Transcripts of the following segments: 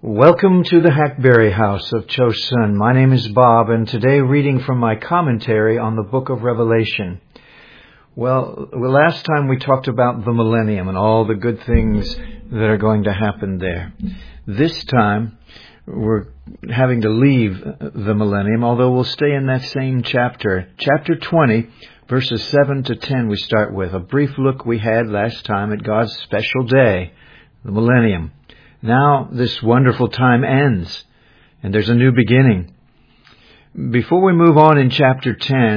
Welcome to the Hackberry House of Chosun. My name is Bob, and today reading from my commentary on the book of Revelation. Well, last time we talked about the millennium and all the good things that are going to happen there. This time, we're having to leave the millennium, although we'll stay in that same chapter. Chapter 20, verses 7 to 10 we start with. A brief look we had last time at God's special day, the millennium. Now this wonderful time ends, and there's a new beginning. Before we move on in chapter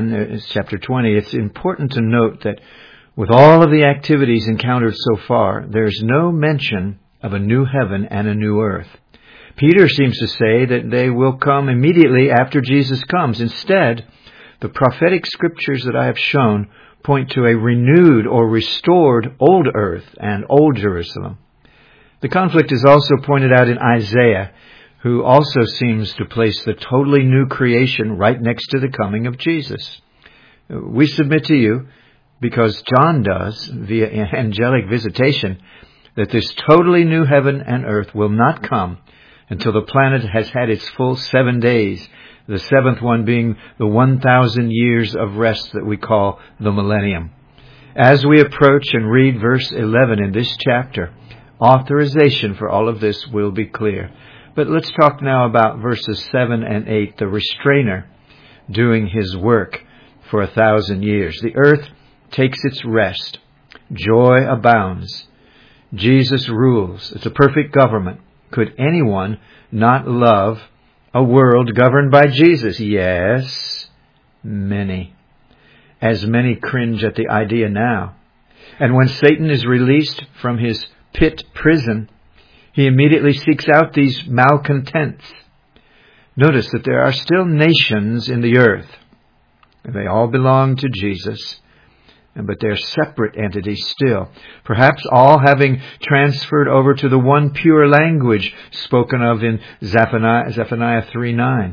20, it's important to note that with all of the activities encountered so far, there's no mention of a new heaven and a new earth. Peter seems to say that they will come immediately after Jesus comes. Instead, the prophetic scriptures that I have shown point to a renewed or restored old earth and old Jerusalem. The conflict is also pointed out in Isaiah, who also seems to place the totally new creation right next to the coming of Jesus. We submit to you, because John does, via angelic visitation, that this totally new heaven and earth will not come until the planet has had its full 7 days, the seventh one being the 1,000 years of rest that we call the millennium. As we approach and read verse 11 in this chapter, authorization for all of this will be clear. But let's talk now about verses 7 and 8, the restrainer doing his work for 1,000 years. The earth takes its rest. Joy abounds. Jesus rules. It's a perfect government. Could anyone not love a world governed by Jesus? Yes, many. As many cringe at the idea now. And when Satan is released from his pit prison, he immediately seeks out these malcontents. Notice that there are still nations in the earth. They all belong to Jesus, but they're separate entities still. Perhaps all having transferred over to the one pure language spoken of in Zephaniah 3:9.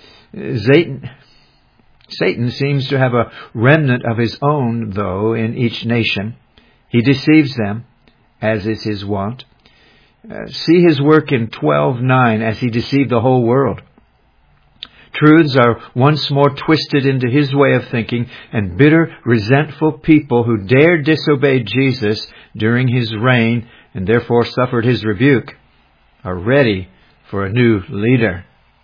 Satan seems to have a remnant of his own, though, in each nation. He deceives them, as is his wont. See his work in 12:9 as he deceived the whole world. Truths are once more twisted into his way of thinking, and bitter, resentful people who dared disobey Jesus during his reign and therefore suffered his rebuke are ready for a new leader.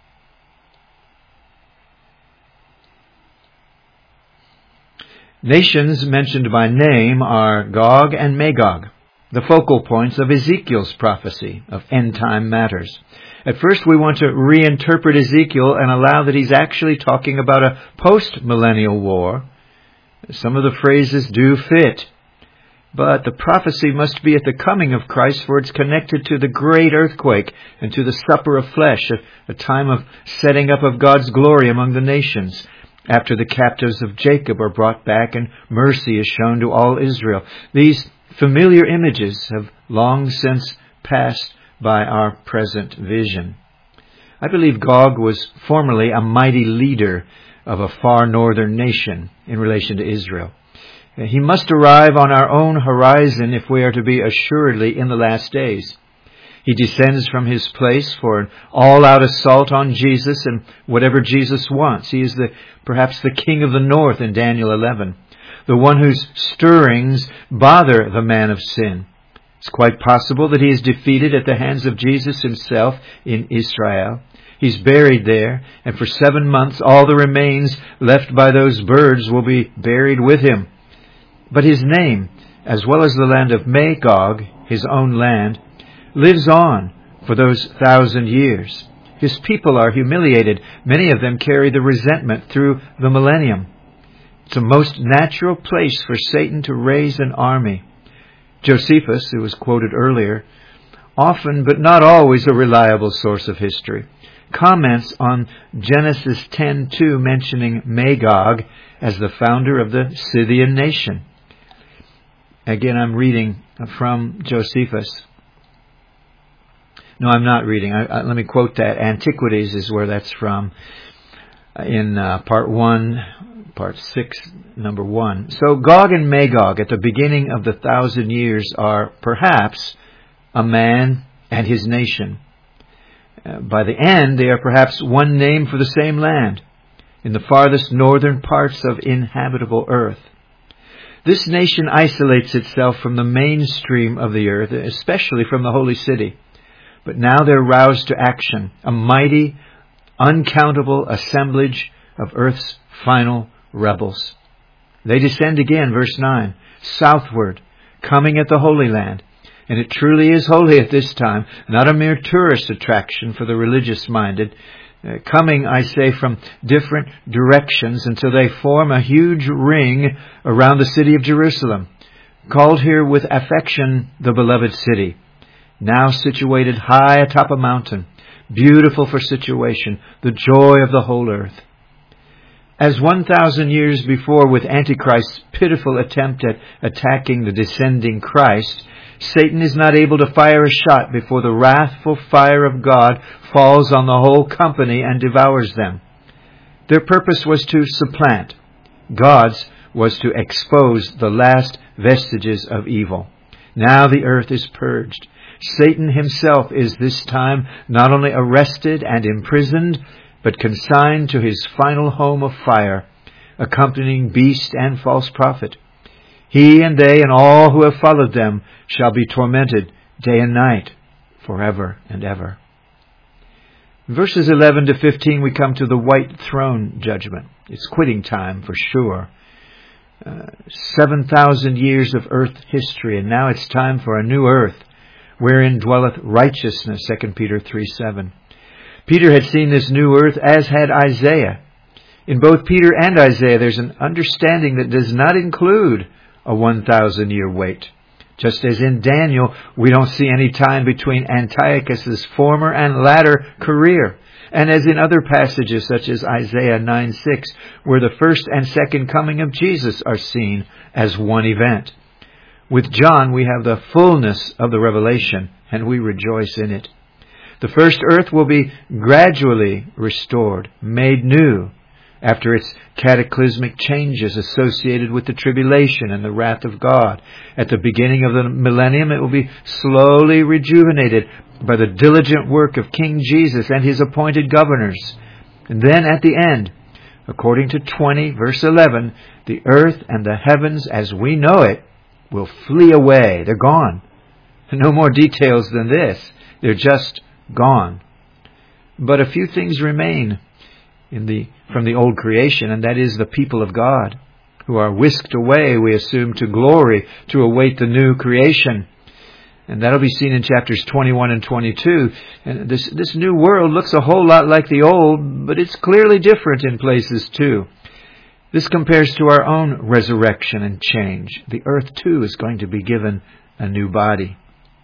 Nations mentioned by name are Gog and Magog, the focal points of Ezekiel's prophecy of end-time matters. At first, we want to reinterpret Ezekiel and allow that he's actually talking about a post-millennial war. Some of the phrases do fit, but the prophecy must be at the coming of Christ, for it's connected to the great earthquake and to the supper of flesh, a time of setting up of God's glory among the nations, after the captives of Jacob are brought back and mercy is shown to all Israel. These familiar images have long since passed by our present vision. I believe Gog was formerly a mighty leader of a far northern nation in relation to Israel. He must arrive on our own horizon if we are to be assuredly in the last days. He descends from his place for an all-out assault on Jesus and whatever Jesus wants. He is perhaps the king of the north in Daniel 11. The one whose stirrings bother the man of sin. It's quite possible that he is defeated at the hands of Jesus himself in Israel. He's buried there, and for 7 months all the remains left by those birds will be buried with him. But his name, as well as the land of Magog, his own land, lives on for those 1,000 years. His people are humiliated. Many of them carry the resentment through the millennium. It's a most natural place for Satan to raise an army. Josephus, who was quoted earlier, often but not always a reliable source of history, comments on Genesis 10:2, mentioning Magog as the founder of the Scythian nation. Again, I'm reading from Josephus. No, I'm not reading. Let me quote that. Antiquities is where that's from, in part 1, part 6, number 1. So Gog and Magog at the beginning of the 1,000 years are perhaps a man and his nation. By the end, they are perhaps one name for the same land, in the farthest northern parts of inhabitable earth. This nation isolates itself from the mainstream of the earth, especially from the holy city. But now they're roused to action, a mighty, uncountable assemblage of earth's final rebels. They descend again, verse 9, southward, coming at the Holy Land. And it truly is holy at this time, not a mere tourist attraction for the religious-minded. Coming, I say, from different directions until they form a huge ring around the city of Jerusalem, called here with affection the beloved city, now situated high atop a mountain, beautiful for situation, the joy of the whole earth. As 1,000 years before with Antichrist's pitiful attempt at attacking the descending Christ, Satan is not able to fire a shot before the wrathful fire of God falls on the whole company and devours them. Their purpose was to supplant. God's was to expose the last vestiges of evil. Now the earth is purged. Satan himself is this time not only arrested and imprisoned, but consigned to his final home of fire, accompanying beast and false prophet. He and they and all who have followed them shall be tormented day and night, forever and ever. Verses 11 to 15, we come to the white throne judgment. It's quitting time for sure. 7,000 years of earth history, and now it's time for a new earth, wherein dwelleth righteousness, 2 Peter 3:7. Peter had seen this new earth, as had Isaiah. In both Peter and Isaiah, there's an understanding that does not include a 1,000-year wait. Just as in Daniel, we don't see any time between Antiochus's former and latter career. And as in other passages such as Isaiah 9:6, where the first and second coming of Jesus are seen as one event. With John, we have the fullness of the revelation, and we rejoice in it. The first earth will be gradually restored, made new, after its cataclysmic changes associated with the tribulation and the wrath of God. At the beginning of the millennium, it will be slowly rejuvenated by the diligent work of King Jesus and his appointed governors. And then at the end, according to 20, verse 11, the earth and the heavens as we know it will flee away. They're gone. No more details than this. They're just gone. But a few things remain from the old creation, and that is the people of God, who are whisked away, we assume, to glory to await the new creation. And that'll be seen in chapters 21 and 22. And this new world looks a whole lot like the old, but it's clearly different in places too. This compares to our own resurrection and change. The earth too is going to be given a new body.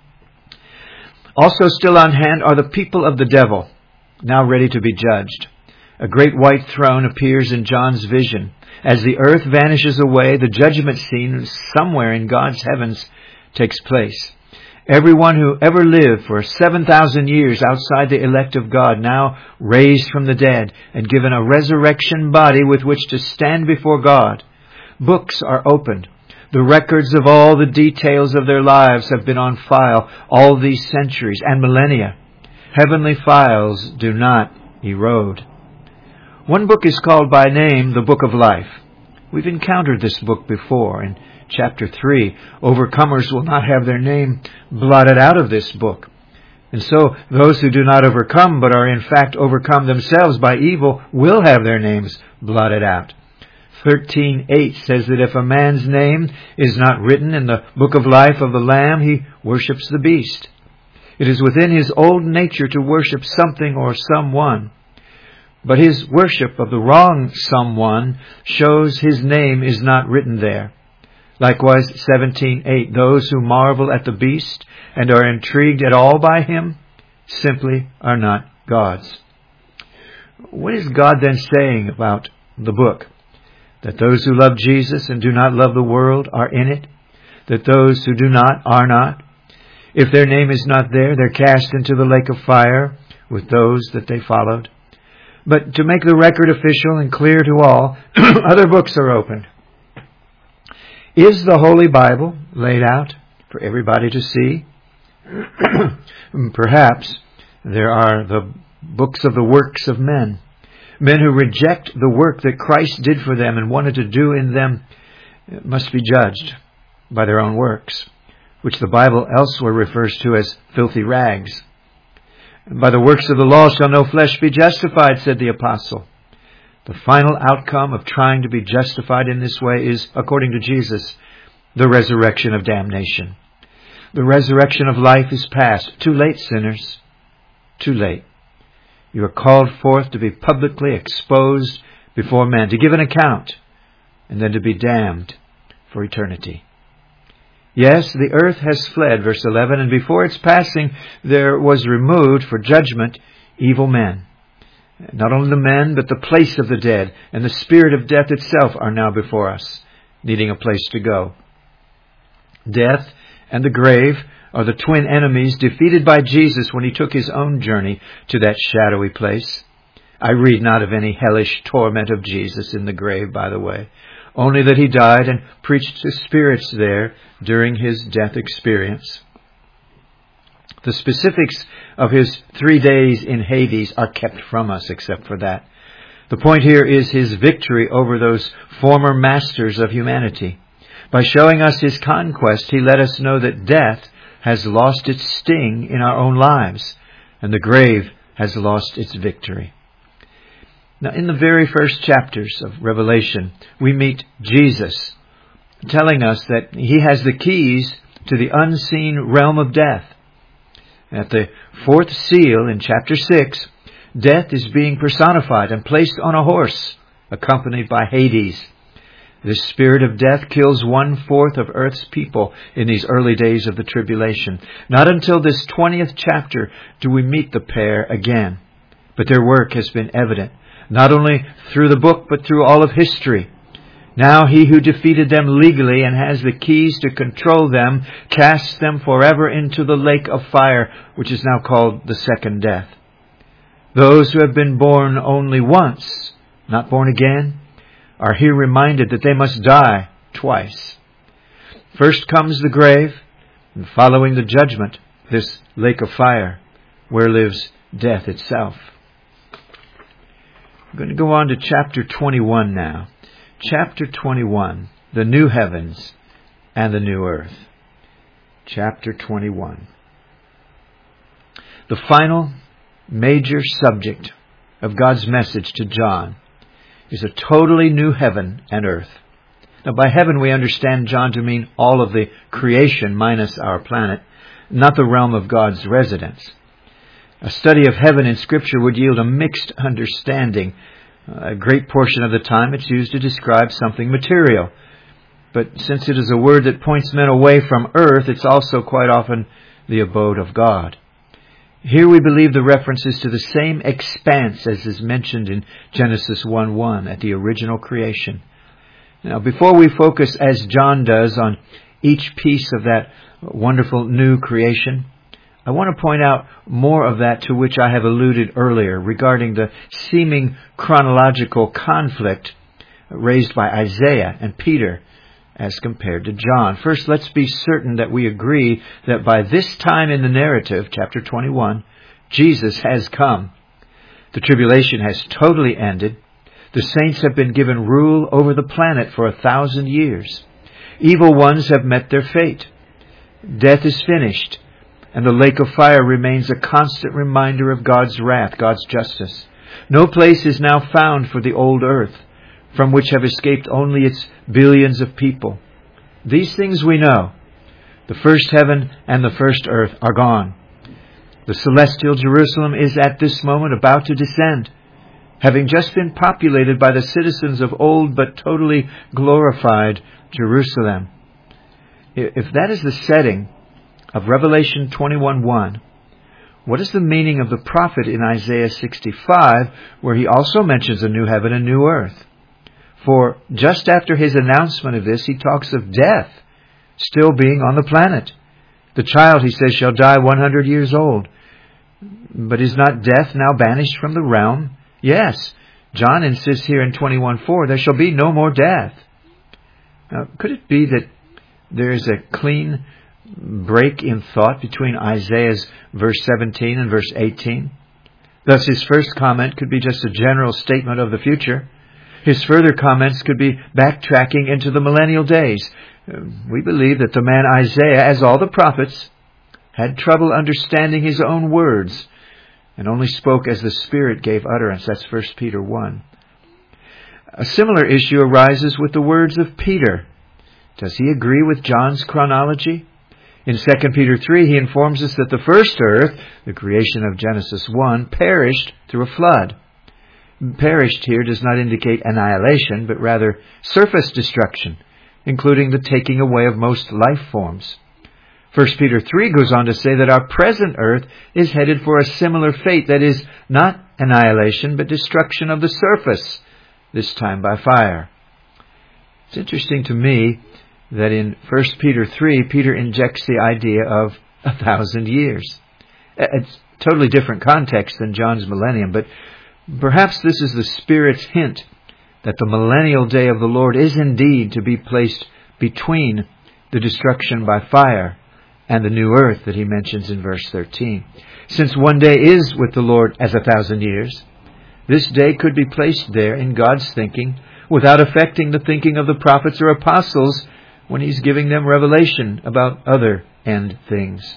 Also still on hand are the people of the devil, now ready to be judged. A great white throne appears in John's vision. As the earth vanishes away, the judgment scene somewhere in God's heavens takes place. Everyone who ever lived for 7,000 years outside the elect of God, now raised from the dead and given a resurrection body with which to stand before God. Books are opened. The records of all the details of their lives have been on file all these centuries and millennia. Heavenly files do not erode. One book is called by name the Book of Life. We've encountered this book before. In chapter 3, overcomers will not have their name blotted out of this book. And so those who do not overcome but are in fact overcome themselves by evil will have their names blotted out. 13:8 says that if a man's name is not written in the book of life of the Lamb, he worships the beast. It is within his old nature to worship something or someone. But his worship of the wrong someone shows his name is not written there. Likewise, 17:8, those who marvel at the beast and are intrigued at all by him simply are not God's. What is God then saying about the book? That those who love Jesus and do not love the world are in it? That those who do not are not? If their name is not there, they're cast into the lake of fire with those that they followed. But to make the record official and clear to all, other books are opened. Is the Holy Bible laid out for everybody to see? Perhaps, There are the books of the works of men. Men who reject the work that Christ did for them and wanted to do in them must be judged by their own works, which the Bible elsewhere refers to as filthy rags. By the works of the law shall no flesh be justified, said the apostle. The final outcome of trying to be justified in this way is, according to Jesus, the resurrection of damnation. The resurrection of life is past. Too late, sinners. Too late. You are called forth to be publicly exposed before men, to give an account, and then to be damned for eternity. Yes, the earth has fled, verse 11, and before its passing there was removed for judgment evil men. Not only the men, but the place of the dead and the spirit of death itself are now before us, needing a place to go. Death and the grave are the twin enemies defeated by Jesus when he took his own journey to that shadowy place. I read not of any hellish torment of Jesus in the grave, by the way, only that he died and preached to spirits there during his death experience. The specifics of his 3 days in Hades are kept from us, except for that. The point here is his victory over those former masters of humanity. By showing us his conquest, he let us know that death has lost its sting in our own lives, and the grave has lost its victory. Now, in the very first chapters of Revelation, we meet Jesus, telling us that he has the keys to the unseen realm of death. At the fourth seal in chapter 6, death is being personified and placed on a horse, accompanied by Hades. The spirit of death kills 1/4 of Earth's people in these early days of the tribulation. Not until this 20th chapter do we meet the pair again. But their work has been evident, not only through the book, but through all of history. Now he who defeated them legally and has the keys to control them casts them forever into the lake of fire, which is now called the second death. Those who have been born only once, not born again, are here reminded that they must die twice. First comes the grave, and following the judgment, this lake of fire, where lives death itself. I'm going to go on to chapter 21 now. Chapter 21, the new heavens and the new earth. Chapter 21. The final major subject of God's message to John is a totally new heaven and earth. Now, by heaven we understand John to mean all of the creation minus our planet, not the realm of God's residence. A study of heaven in Scripture would yield a mixed understanding. A great portion of the time it's used to describe something material. But since it is a word that points men away from earth, it's also quite often the abode of God. Here we believe the reference is to the same expanse as is mentioned in Genesis 1:1 at the original creation. Now, before we focus, as John does, on each piece of that wonderful new creation, I want to point out more of that to which I have alluded earlier regarding the seeming chronological conflict raised by Isaiah and Peter as compared to John. First, let's be certain that we agree that by this time in the narrative, chapter 21, Jesus has come. The tribulation has totally ended. The saints have been given rule over the planet for 1,000 years. Evil ones have met their fate. Death is finished, and the lake of fire remains a constant reminder of God's wrath, God's justice. No place is now found for the old earth, from which have escaped only its billions of people. These things we know. The first heaven and the first earth are gone. The celestial Jerusalem is at this moment about to descend, having just been populated by the citizens of old but totally glorified Jerusalem. If that is the setting of Revelation 21:1, what is the meaning of the prophet in Isaiah 65, where he also mentions a new heaven and new earth? For just after his announcement of this, he talks of death still being on the planet. The child, he says, shall die 100 years old. But is not death now banished from the realm? Yes. John insists here in 21:4, there shall be no more death. Now, could it be that there is a clean break in thought between Isaiah's verse 17 and verse 18. Thus his first comment could be just a general statement of the future. His further comments could be backtracking into the millennial days. We believe that the man Isaiah, as all the prophets, had trouble understanding his own words and only spoke as the Spirit gave utterance. That's 1 Peter 1. A similar issue arises with the words of Peter. Does he agree with John's chronology? In 2 Peter 3, he informs us that the first earth, the creation of Genesis 1, perished through a flood. Perished here does not indicate annihilation, but rather surface destruction, including the taking away of most life forms. 1 Peter 3 goes on to say that our present earth is headed for a similar fate, that is, not annihilation, but destruction of the surface, this time by fire. It's interesting to me that in 1 Peter 3, Peter injects the idea of 1,000 years. It's a totally different context than John's millennium, but perhaps this is the Spirit's hint that the millennial day of the Lord is indeed to be placed between the destruction by fire and the new earth that he mentions in verse 13. Since one day is with the Lord as 1,000 years, this day could be placed there in God's thinking without affecting the thinking of the prophets or apostles when he's giving them revelation about other end things.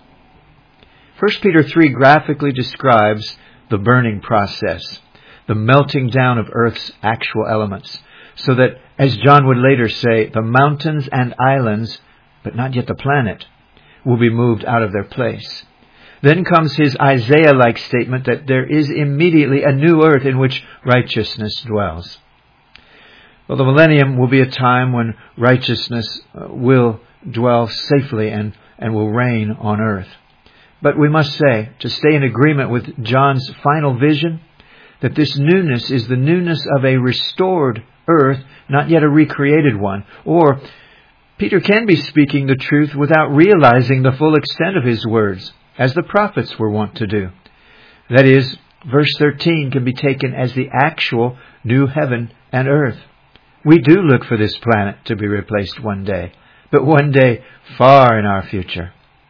1 Peter 3 graphically describes the burning process, the melting down of earth's actual elements, so that, as John would later say, the mountains and islands, but not yet the planet, will be moved out of their place. Then comes his Isaiah-like statement that there is immediately a new earth in which righteousness dwells. Well, the millennium will be a time when righteousness will dwell safely and will reign on earth. But we must say, to stay in agreement with John's final vision, that this newness is the newness of a restored earth, not yet a recreated one. Or Peter can be speaking the truth without realizing the full extent of his words, as the prophets were wont to do. That is, verse 13 can be taken as the actual new heaven and earth. We do look for this planet to be replaced one day, but one day far in our future.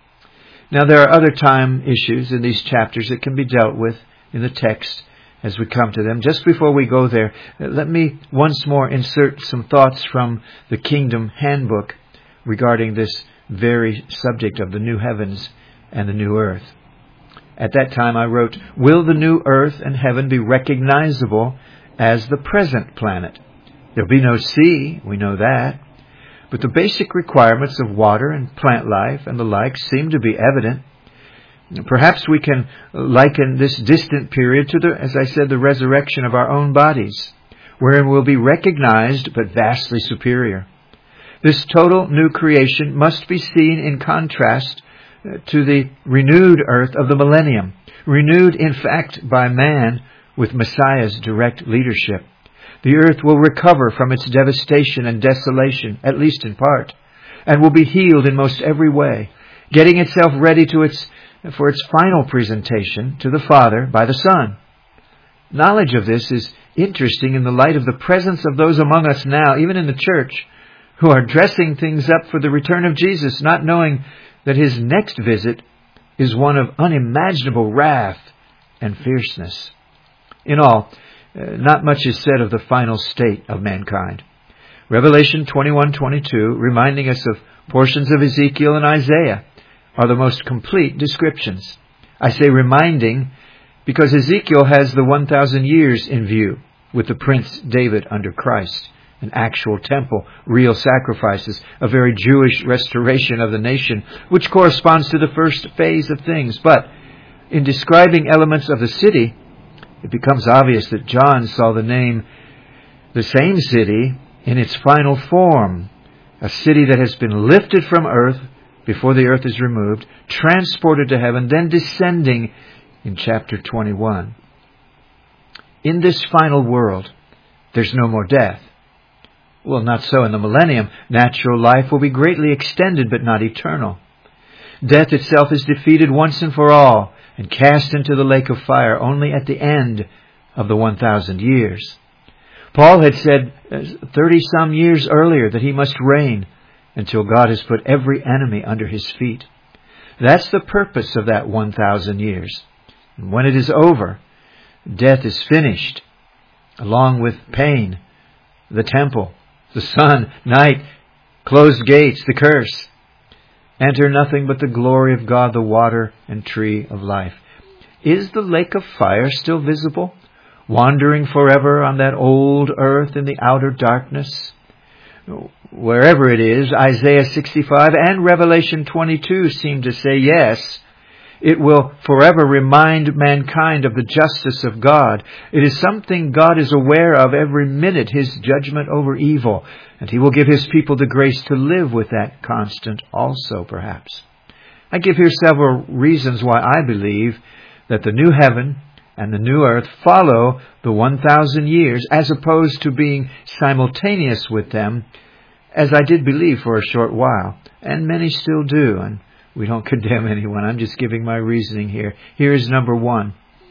Now, there are other time issues in these chapters that can be dealt with in the text as we come to them. Just before we go there, let me once more insert some thoughts from the Kingdom Handbook regarding this very subject of the new heavens and the new earth. At that time I wrote, "Will the new earth and heaven be recognizable as the present planet? There'll be no sea, we know that. But the basic requirements of water and plant life and the like seem to be evident. Perhaps we can liken this distant period to as I said, the resurrection of our own bodies, wherein we'll be recognized but vastly superior. This total new creation must be seen in contrast to the renewed earth of the millennium, renewed in fact by man with Messiah's direct leadership. The earth will recover from its devastation and desolation, at least in part, and will be healed in most every way, getting itself ready for its final presentation to the Father by the Son. Knowledge of this is interesting in the light of the presence of those among us now, even in the church, who are dressing things up for the return of Jesus, not knowing that his next visit is one of unimaginable wrath and fierceness. In all, not much is said of the final state of mankind. Revelation 21:22, reminding us of portions of Ezekiel and Isaiah, are the most complete descriptions. I say reminding because Ezekiel has the 1,000 years in view with the Prince David under Christ, an actual temple, real sacrifices, a very Jewish restoration of the nation, which corresponds to the first phase of things. But in describing elements of the city, it becomes obvious that John saw the same city in its final form, a city that has been lifted from earth before the earth is removed, transported to heaven, then descending in chapter 21. In this final world, there's no more death. Well, not so in the millennium. Natural life will be greatly extended, but not eternal. Death itself is defeated once and for all and cast into the lake of fire only at the end of the 1,000 years. Paul had said 30-some years earlier that he must reign, until God has put every enemy under his feet. That's the purpose of that 1,000 years. And when it is over, death is finished, along with pain, the temple, the sun, night, closed gates, the curse. Enter nothing but the glory of God, the water and tree of life. Is the lake of fire still visible, wandering forever on that old earth in the outer darkness? Wherever it is, Isaiah 65 and Revelation 22 seem to say yes. It will forever remind mankind of the justice of God. It is something God is aware of every minute, his judgment over evil. And he will give his people the grace to live with that constant also, perhaps. I give here several reasons why I believe that the new heaven and the new earth follow the 1,000 years as opposed to being simultaneous with them, as I did believe for a short while, and many still do, and we don't condemn anyone. I'm just giving my reasoning here. Here is number one.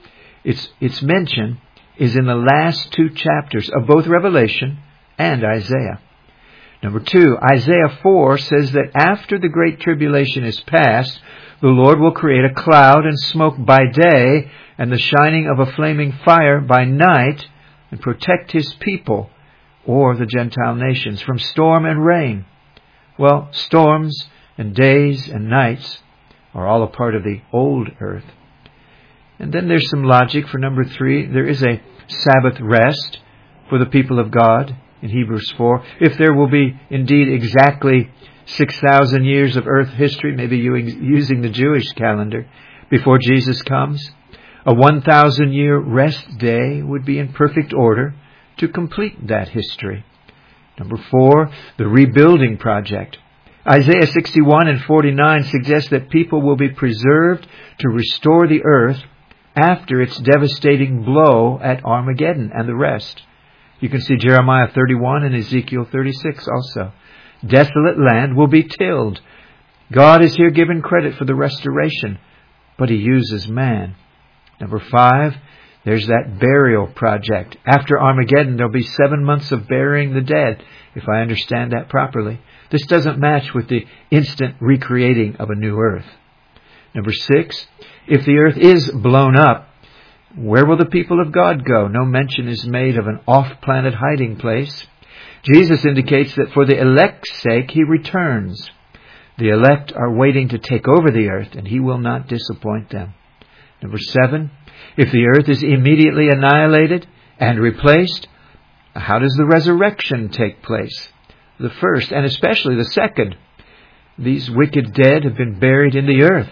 Its mention is in the last two chapters of both Revelation and Isaiah. Number two, Isaiah 4 says that after the great tribulation is past, the Lord will create a cloud and smoke by day and the shining of a flaming fire by night and protect his people or the Gentile nations from storm and rain. Well, storms and days and nights are all a part of the old earth. And then there's some logic for number three. There is a Sabbath rest for the people of God in Hebrews 4. If there will be indeed exactly 6,000 years of earth history, maybe using the Jewish calendar, before Jesus comes, a 1,000-year rest day would be in perfect order to complete that history. Number four, the rebuilding project. Isaiah 61 and 49 suggests that people will be preserved to restore the earth after its devastating blow at Armageddon and the rest. You can see Jeremiah 31 and Ezekiel 36 also. Desolate land will be tilled. God is here given credit for the restoration, but he uses man. Number five, there's that burial project. After Armageddon, there'll be 7 months of burying the dead, if I understand that properly. This doesn't match with the instant recreating of a new earth. Number six, if the earth is blown up, where will the people of God go? No mention is made of an off-planet hiding place. Jesus indicates that for the elect's sake, he returns. The elect are waiting to take over the earth, and he will not disappoint them. Number seven, if the earth is immediately annihilated and replaced, how does the resurrection take place? The first, and especially the second. These wicked dead have been buried in the earth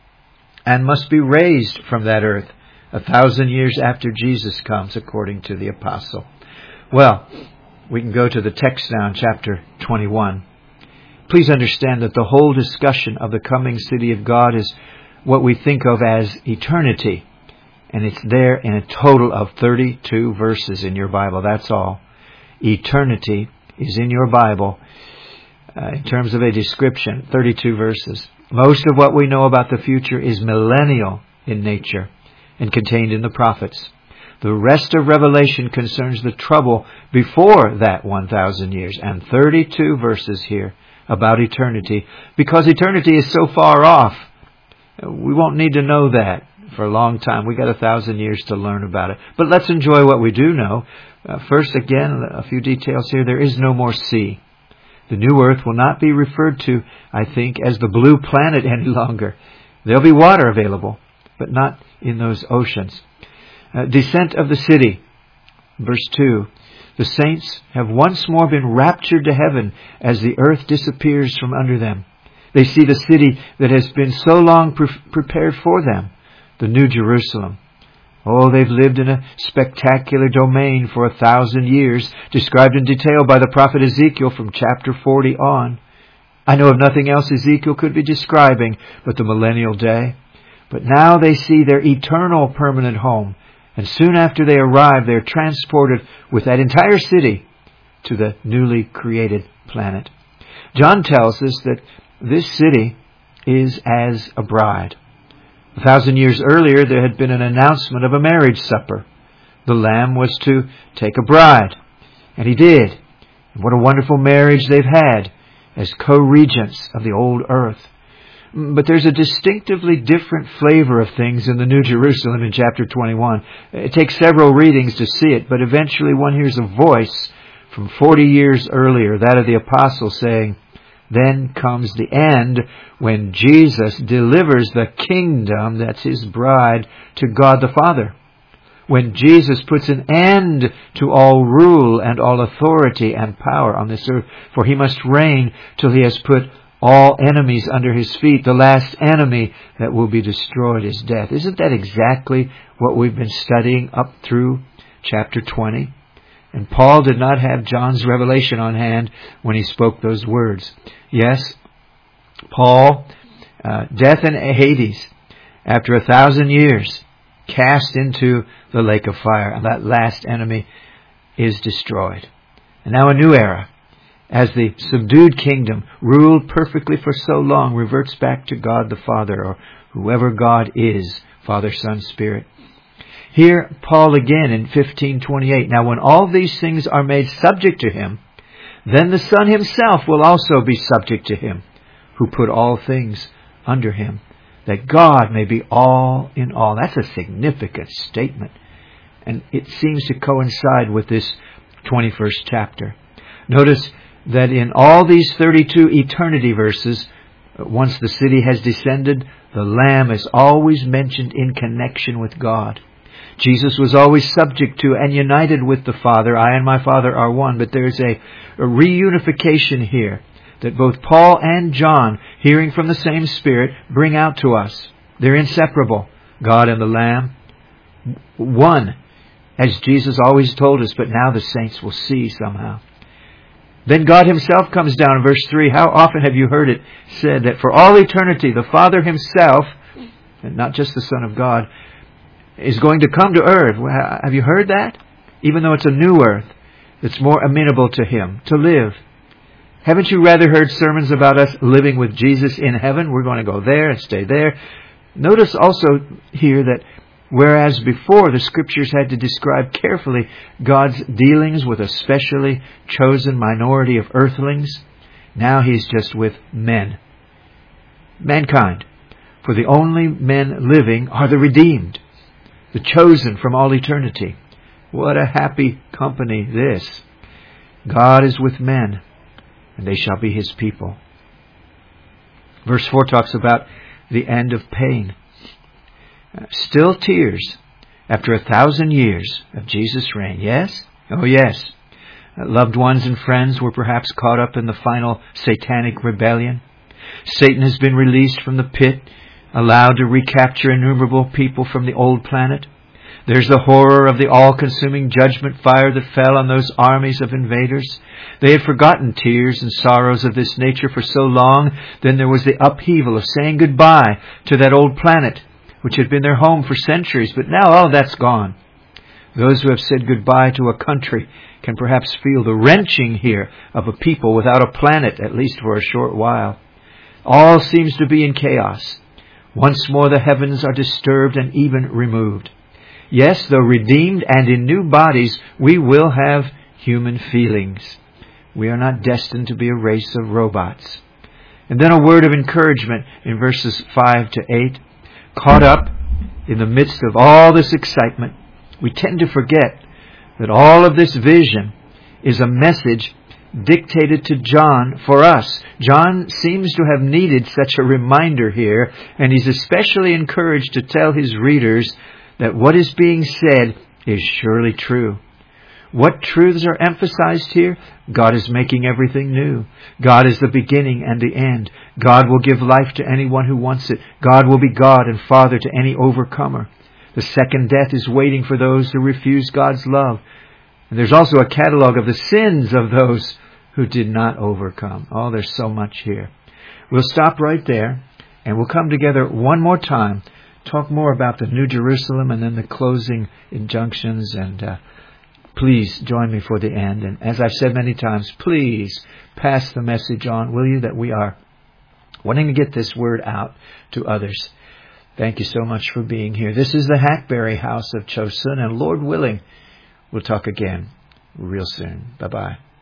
and must be raised from that earth 1,000 years after Jesus comes, according to the apostle. Well, we can go to the text now in chapter 21. Please understand that the whole discussion of the coming city of God is what we think of as eternity. And it's there in a total of 32 verses in your Bible. That's all. Eternity is in your Bible in terms of a description, 32 verses. Most of what we know about the future is millennial in nature and contained in the prophets. The rest of Revelation concerns the trouble before that 1,000 years, and 32 verses here about eternity, because eternity is so far off. We won't need to know that for a long time. We got 1,000 years to learn about it. But let's enjoy what we do know. First, again, a few details here. There is no more sea. The new earth will not be referred to, I think, as the blue planet any longer. There'll be water available, but not in those oceans. Descent of the city. Verse 2. The saints have once more been raptured to heaven as the earth disappears from under them. They see the city that has been so long prepared for them, the New Jerusalem. Oh, they've lived in a spectacular domain for 1,000 years, described in detail by the prophet Ezekiel from chapter 40 on. I know of nothing else Ezekiel could be describing but the millennial day. But now they see their eternal permanent home, and soon after they arrive, they're transported with that entire city to the newly created planet. John tells us that this city is as a bride. 1,000 years earlier, there had been an announcement of a marriage supper. The Lamb was to take a bride, and he did. And what a wonderful marriage they've had. as co-regents of the old earth. But there's a distinctively different flavor of things in the New Jerusalem in chapter 21. It takes several readings to see it, but eventually one hears a voice from 40 years earlier, that of the apostle, saying, "Then comes the end when Jesus delivers the kingdom," that's His bride, "to God the Father. When Jesus puts an end to all rule and all authority and power on this earth, for He must reign till He has put all enemies under His feet. The last enemy that will be destroyed is death." Isn't that exactly what we've been studying up through chapter 20? And Paul did not have John's revelation on hand when he spoke those words. Yes, Paul, death and Hades, after 1,000 years, cast into the lake of fire, and that last enemy is destroyed. And now a new era, as the subdued kingdom, ruled perfectly for so long, reverts back to God the Father, or whoever God is, Father, Son, Spirit. Here, Paul again in 15:28, "Now when all these things are made subject to Him, then the Son Himself will also be subject to Him, who put all things under Him, that God may be all in all." That's a significant statement, and it seems to coincide with this 21st chapter. Notice that in all these 32 eternity verses, once the city has descended, the Lamb is always mentioned in connection with God. Jesus was always subject to and united with the Father. "I and my Father are one." But there's a reunification here that both Paul and John, hearing from the same Spirit, bring out to us. They're inseparable. God and the Lamb, one, as Jesus always told us, but now the saints will see somehow. Then God Himself comes down in verse 3. How often have you heard it said that for all eternity the Father Himself, and not just the Son of God, is going to come to earth? Have you heard that? Even though it's a new earth, it's more amenable to Him to live. Haven't you rather heard sermons about us living with Jesus in heaven? We're going to go there and stay there. Notice also here that whereas before the Scriptures had to describe carefully God's dealings with a specially chosen minority of earthlings, now He's just with men. Mankind. For the only men living are the redeemed, the chosen from all eternity. What a happy company this. God is with men, and they shall be His people. Verse 4 talks about the end of pain. Still tears after 1,000 years of Jesus' reign. Yes? Oh yes. Loved ones and friends were perhaps caught up in the final satanic rebellion. Satan has been released from the pit, allowed to recapture innumerable people from the old planet. There's the horror of the all-consuming judgment fire that fell on those armies of invaders. They had forgotten tears and sorrows of this nature for so long. Then there was the upheaval of saying goodbye to that old planet, which had been their home for centuries, but now all that's gone. Those who have said goodbye to a country can perhaps feel the wrenching here of a people without a planet, at least for a short while. All seems to be in chaos. Once more the heavens are disturbed and even removed. Yes, though redeemed and in new bodies, we will have human feelings. We are not destined to be a race of robots. And then a word of encouragement in verses 5 to 8. Caught up in the midst of all this excitement, we tend to forget that all of this vision is a message dictated to John for us. John seems to have needed such a reminder here, and he's especially encouraged to tell his readers that what is being said is surely true. What truths are emphasized here? God is making everything new. God is the beginning and the end. God will give life to anyone who wants it. God will be God and Father to any overcomer. The second death is waiting for those who refuse God's love. And there's also a catalog of the sins of those who did not overcome. Oh, there's so much here. We'll stop right there, and we'll come together one more time, talk more about the New Jerusalem and then the closing injunctions. And please join me for the end. And as I've said many times, please pass the message on, will you, that we are wanting to get this word out to others. Thank you so much for being here. This is the Hackberry House of Chosun, and Lord willing, we'll talk again real soon. Bye-bye.